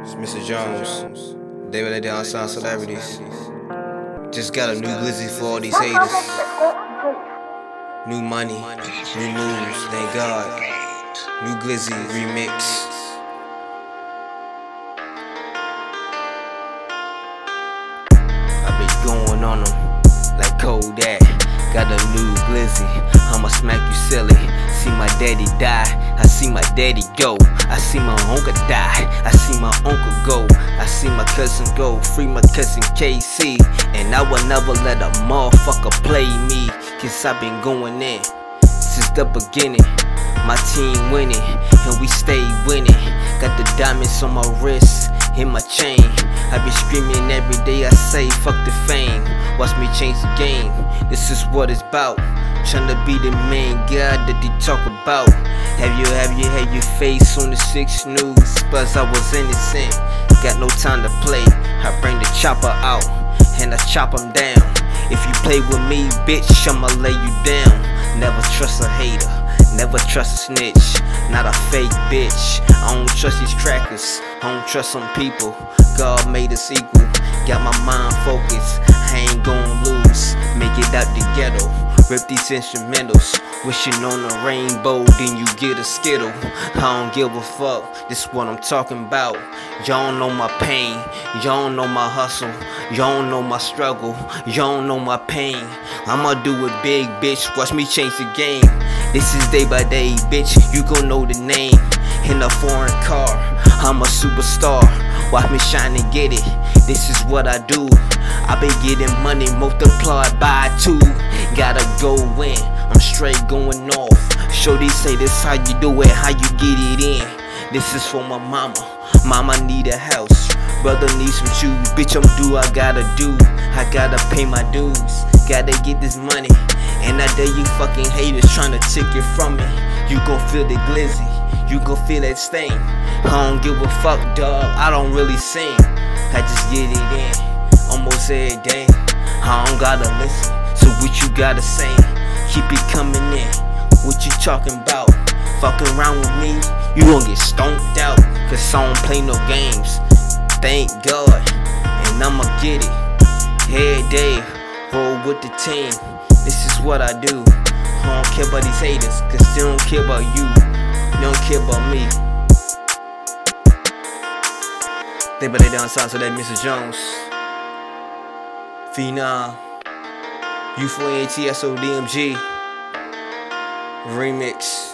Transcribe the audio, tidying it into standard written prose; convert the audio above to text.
It's Mr. Jones. They were the outside celebrities. Just got a new glizzy for all these haters. New money, new moves, thank God. New glizzy remix. I be going on them like Kodak. Got a new glizzy, I'ma smack you silly. See my daddy die, I see my daddy go. I see my uncle die, I see my uncle go. I see my cousin go, free my cousin KC. And I will never let a motherfucker play me, cause I been going in since the beginning. My team winning, and we stay winning. Got the diamonds on my wrist, in my chain. I be screaming every day, I say fuck the fame. Watch me change the game, this is what it's about. Tryna be the main guy that they talk about. Have you had your face on the 6 News? Plus I was innocent, got no time to play. I bring the chopper out, and I chop him down. If you play with me, bitch, I'ma lay you down. Never trust a hater, never trust a snitch. Not a fake bitch, I don't trust these crackers, I don't trust some people. God made us equal, got my mind focused, I ain't gon' lose. Make it out the ghetto, rip these instrumentals. Wishing on a rainbow, then you get a skittle. I don't give a fuck, this what I'm talking about. Y'all don't know my pain, y'all don't know my hustle, y'all don't know my struggle, y'all don't know my pain. I'ma do it big, bitch, watch me change the game. This is day by day, bitch, you gon' know the name. In a foreign car, I'm a superstar. Watch me shine and get it, this is what I do. I been getting money multiplied by 2. Gotta go in, I'm straight going off. Shorty say this how you do it, how you get it in. This is for my mama, mama need a house. Brother needs some shoes, bitch I'm do I gotta do. I gotta pay my dues, gotta get this money. And I dare you fucking haters tryna take it from me. You gon' feel the glizzy, you gon' feel that stain. I don't give a fuck, dog, I don't really sing. I just get it in, almost every day. I don't gotta listen, so what you gotta say? Keep it coming in, what you talking about? Fucking around with me, you gon' get stomped out. Cause I don't play no games, thank God. And I'ma get it, every day, roll with the team. This is what I do. I don't care about these haters, cause they don't care about you. They don't care about me. They better down south to that Mr. Jones. Phenom, U4ATSO DMG remix.